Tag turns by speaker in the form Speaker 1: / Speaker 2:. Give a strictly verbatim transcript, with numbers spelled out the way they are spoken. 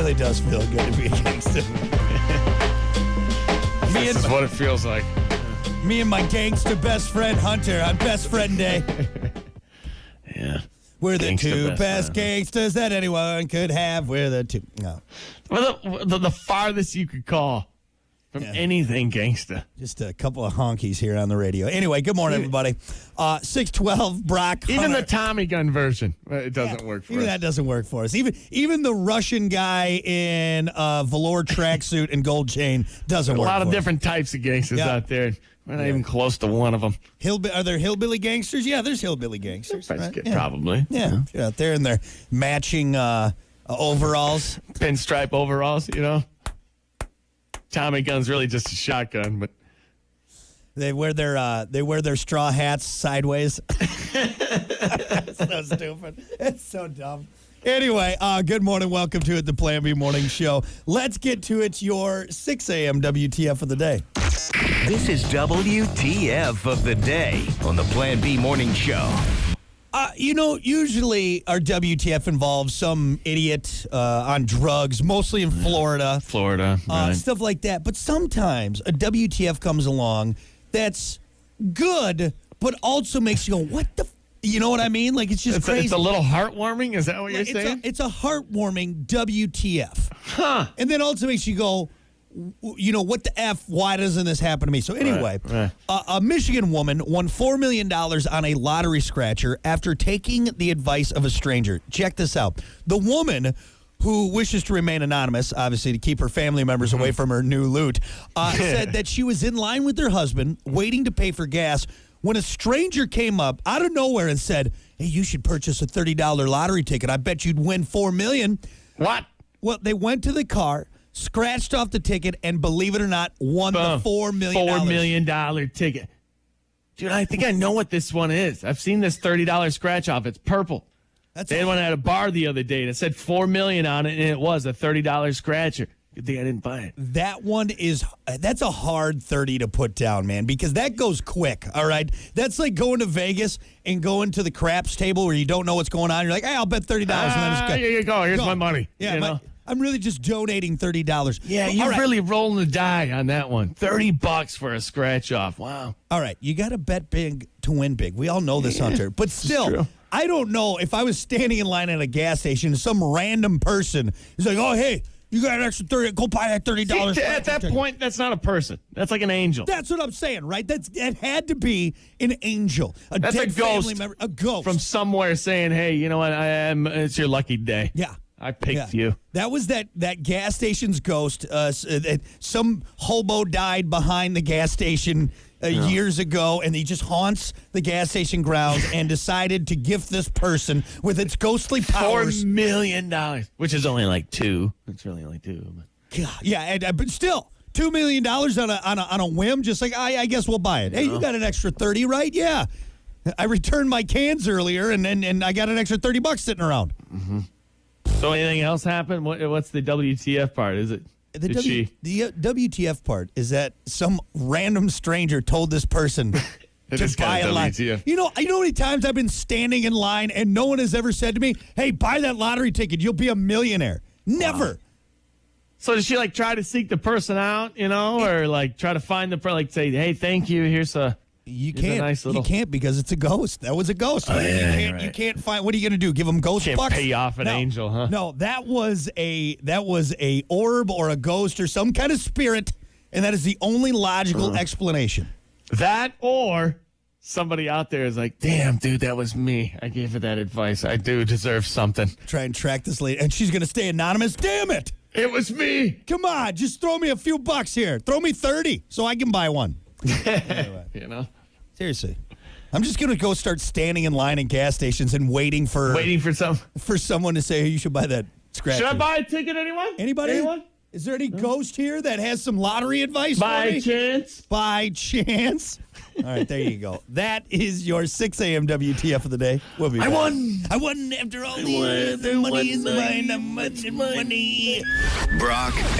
Speaker 1: really does feel good to be a gangster. me
Speaker 2: This
Speaker 1: and,
Speaker 2: is what it feels like.
Speaker 1: me and my gangster best friend, Hunter, on Best Friend Day.
Speaker 2: Yeah.
Speaker 1: We're the
Speaker 2: Gangster
Speaker 1: two
Speaker 2: best
Speaker 1: best
Speaker 2: friend.
Speaker 1: gangsters that anyone could have. We're the two. No.
Speaker 2: Well, the, the, the farthest you could call from
Speaker 1: Yeah.
Speaker 2: anything gangsta.
Speaker 1: Just a couple of honkies here on the radio. Anyway, good morning, everybody. Uh, six twelve, Brock.
Speaker 2: Even
Speaker 1: Hunter.
Speaker 2: the Tommy gun version, uh, it doesn't
Speaker 1: Yeah,
Speaker 2: work for
Speaker 1: even
Speaker 2: us.
Speaker 1: that doesn't work for us. Even even the Russian guy in a velour tracksuit and gold chain doesn't
Speaker 2: A
Speaker 1: work
Speaker 2: lot of
Speaker 1: for us.
Speaker 2: different types of gangsters
Speaker 1: Yeah.
Speaker 2: out there. We're not even close to one of them.
Speaker 1: Hillbi- are there hillbilly gangsters? Yeah, there's hillbilly gangsters. Right? Yeah.
Speaker 2: Probably.
Speaker 1: Yeah, they're out there in their matching uh, uh, overalls.
Speaker 2: Pinstripe overalls, you know. Tommy gun's really just a shotgun, but
Speaker 1: They wear their uh, they wear their straw hats sideways. It's so stupid. It's so dumb. Anyway, uh, good morning. Welcome to it, the Plan B Morning Show. Let's get to it. Your six a.m. W T F of the day.
Speaker 3: This is W T F of the day on the Plan B Morning Show.
Speaker 1: Uh, you know, usually our W T F involves some idiot uh, on drugs, mostly in Florida.
Speaker 2: Florida,
Speaker 1: uh,
Speaker 2: right.
Speaker 1: stuff like that. But sometimes a W T F comes along that's good, but also makes you go, what the, f-? You know what I mean? Like, it's just
Speaker 2: It's a,
Speaker 1: crazy.
Speaker 2: it's a little heartwarming. Is that what you're
Speaker 1: it's,
Speaker 2: saying?
Speaker 1: a, it's a heartwarming W T F.
Speaker 2: Huh.
Speaker 1: And then also makes you go, w- you know, what the F? Why doesn't this happen to me? So anyway,
Speaker 2: Right, right.
Speaker 1: A, a Michigan woman won four million dollars on a lottery scratcher after taking the advice of a stranger. Check this out. The woman, who wishes to remain anonymous, obviously to keep her family members
Speaker 2: Mm-hmm.
Speaker 1: away from her new loot, uh, said that she was in line with her husband, waiting to pay for gas, when a stranger came up out of nowhere and said, hey, you should purchase a thirty dollars lottery ticket. I bet you'd win four million dollars.
Speaker 2: What?
Speaker 1: Well, they went to the car, scratched off the ticket, and believe it or not, won
Speaker 2: Boom.
Speaker 1: the four million dollars.
Speaker 2: Four million dollar ticket. Dude, I think I know what this one is. I've seen this thirty dollars scratch off. It's purple.
Speaker 1: That's
Speaker 2: They had one at a bar the other day and it said four million on it, and it was a thirty dollars scratcher. Good thing I didn't buy it.
Speaker 1: That one is, that's a hard thirty to put down, man, because that goes quick, all right? That's like going to Vegas and going to the craps table where you don't know what's going on. You're like, hey, I'll bet thirty dollars. and then
Speaker 2: Ah,
Speaker 1: it's go.
Speaker 2: here you go. Here's
Speaker 1: Go.
Speaker 2: my money.
Speaker 1: Yeah,
Speaker 2: you
Speaker 1: my-
Speaker 2: know?
Speaker 1: I'm really just donating thirty dollars.
Speaker 2: Yeah,
Speaker 1: All
Speaker 2: you're
Speaker 1: right.
Speaker 2: really rolling the die on that one. thirty bucks for a scratch off. Wow.
Speaker 1: All right, you got to bet big to win big. We all know this, Hunter. But still,
Speaker 2: true.
Speaker 1: I don't know if I was standing in line at a gas station and some random person is like, oh, hey, you got an extra thirty, go buy that thirty dollars.
Speaker 2: See, at that point, that's not a person. That's like an angel.
Speaker 1: That's what I'm saying, right? That's That had to be an angel, a
Speaker 2: That's
Speaker 1: dead
Speaker 2: a ghost
Speaker 1: family member, a ghost.
Speaker 2: From somewhere saying, hey, you know what? I am. It's your lucky day.
Speaker 1: Yeah.
Speaker 2: I picked
Speaker 1: Yeah.
Speaker 2: you.
Speaker 1: That was that that gas station's ghost. Uh, s- uh, that some hobo died behind the gas station uh, years ago, and he just haunts the gas station grounds and decided to gift this person with its ghostly
Speaker 2: Four
Speaker 1: powers.
Speaker 2: million dollars, which is only like two. It's really only two. But.
Speaker 1: God, yeah, and, uh, but still, two million dollars on a, on a on a whim. Just like I, I guess we'll buy it. Hey, you got an extra thirty, right? Yeah, I returned my cans earlier, and and, and I got an extra thirty bucks sitting around.
Speaker 2: So anything else happened? What, what's the W T F part? Is it?
Speaker 1: The,
Speaker 2: did
Speaker 1: w,
Speaker 2: she?
Speaker 1: the uh, W T F part is that some random stranger told this person
Speaker 2: It
Speaker 1: to
Speaker 2: is
Speaker 1: buy
Speaker 2: kinda
Speaker 1: a lot.
Speaker 2: W T F.
Speaker 1: You know, you know how many times I've been standing in line and no one has ever said to me, "Hey, buy that lottery ticket. You'll be a millionaire." Never.
Speaker 2: So did she like try to seek the person out, you know, or like try to find the person, like say, hey, thank you. Here's a.
Speaker 1: You
Speaker 2: Here's a
Speaker 1: can't.
Speaker 2: nice little-
Speaker 1: You can't because it's a ghost. That was a ghost. you,
Speaker 2: yeah,
Speaker 1: can't, you
Speaker 2: right.
Speaker 1: can't find. What are you going to do? Give them ghost
Speaker 2: Can't
Speaker 1: bucks?
Speaker 2: pay off an
Speaker 1: No.
Speaker 2: angel, huh?
Speaker 1: No, that was a that was a orb or a ghost or some kind of spirit, and that is the only logical explanation.
Speaker 2: That or somebody out there is like, damn, dude, that was me. I gave her that advice. I do deserve something.
Speaker 1: Try and track this lady, and she's going to stay anonymous. Damn it!
Speaker 2: It was me.
Speaker 1: Come on, just throw me a few bucks here. Throw me thirty so I can buy one.
Speaker 2: You know,
Speaker 1: Seriously. I'm just going to go start standing in line in gas stations and waiting for
Speaker 2: waiting for some.
Speaker 1: for someone to say, hey, you should buy that scratcher.
Speaker 2: Should I buy a ticket, anyone?
Speaker 1: Anybody?
Speaker 2: Anyone?
Speaker 1: Is there any ghost here that has some lottery advice for
Speaker 2: By
Speaker 1: me?
Speaker 2: chance?
Speaker 1: By chance. All right, there you go. That is your six a.m. W T F of the day. We'll be
Speaker 2: I
Speaker 1: back.
Speaker 2: won.
Speaker 1: I won after all the
Speaker 2: won.
Speaker 1: years. The money
Speaker 2: I
Speaker 1: is
Speaker 2: won.
Speaker 1: mine. The much money.
Speaker 3: Brock